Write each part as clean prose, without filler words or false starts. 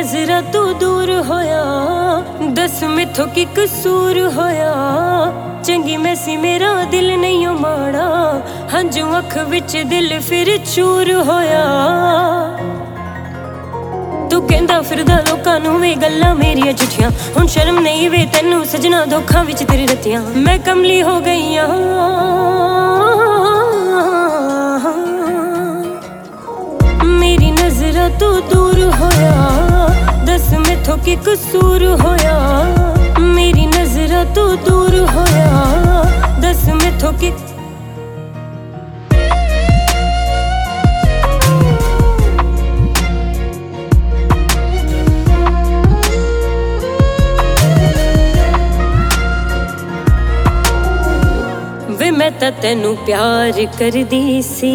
नजरा तू दूर होया, दस मैथों की कसूर होया। चंगी मैसी मेरा दिल नहीं माड़ा, हंजू अख विच दिल फिर चूर होया। तू कहंदा फिरदा लोकां नूं वे गल्लां मेरियां झूठियां, हुण शर्म नहीं वे तैनू सजना धोखां विच तेरी रतियां। मैं कमली हो गई आं, मेरी नजरा तू दूर होया, दस मैथों की कसूर होया। मेरी नजरा तू दूर होया, दस मैथों की वे मैं तां तैनू प्यार करदी सी,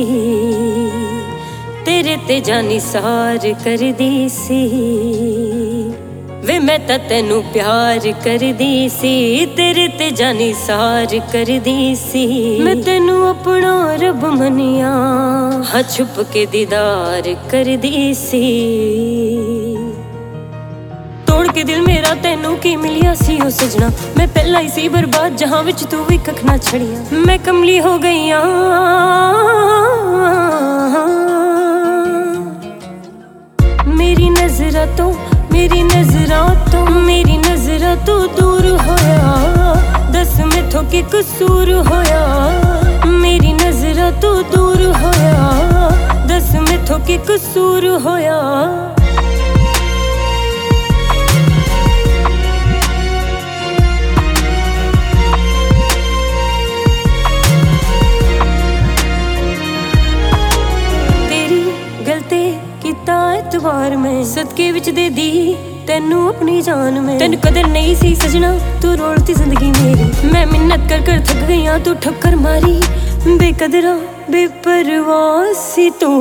तेरे ते जानी सार करदी सी। वे मैं तां तैनू प्यार करदी सी, तेरे ते जानी सार करदी सी। मैं तैनू अपना रब मनिया, हाँ छुप के दीदार करदी सी। तोड़ के दिल मेरा तैनू की मिलिया सी ओ सजना, मैं पहला ही सी बर्बाद जहां विच तू भी कख ना छड़िया। मैं कमली हो गई आं, मेरी नजरा तो मेरी नजरा तो मेरी नजरा तो दूर होया, दस मैथों की कसूर होया। मेरी नजरा तो दूर होया, दस मैथों की कसूर होया। एतवार में सदके विच दे दी तैनू अपनी जान में। तैनू कदर नहीं सी सजना, तू रोलती जिंदगी मेरी। मैं मिन्नत कर कर थक गई हां, तू ठक्कर मारी। बेकदरा बेपरवाह सी तू,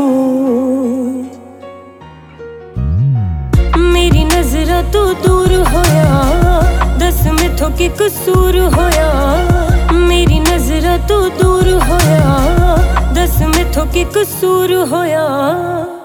मेरी नजरा तू दूर होया, दस मैथों की कसूर होया। मेरी नजरा तू दूर होया, दस मैथों की कसूर होया।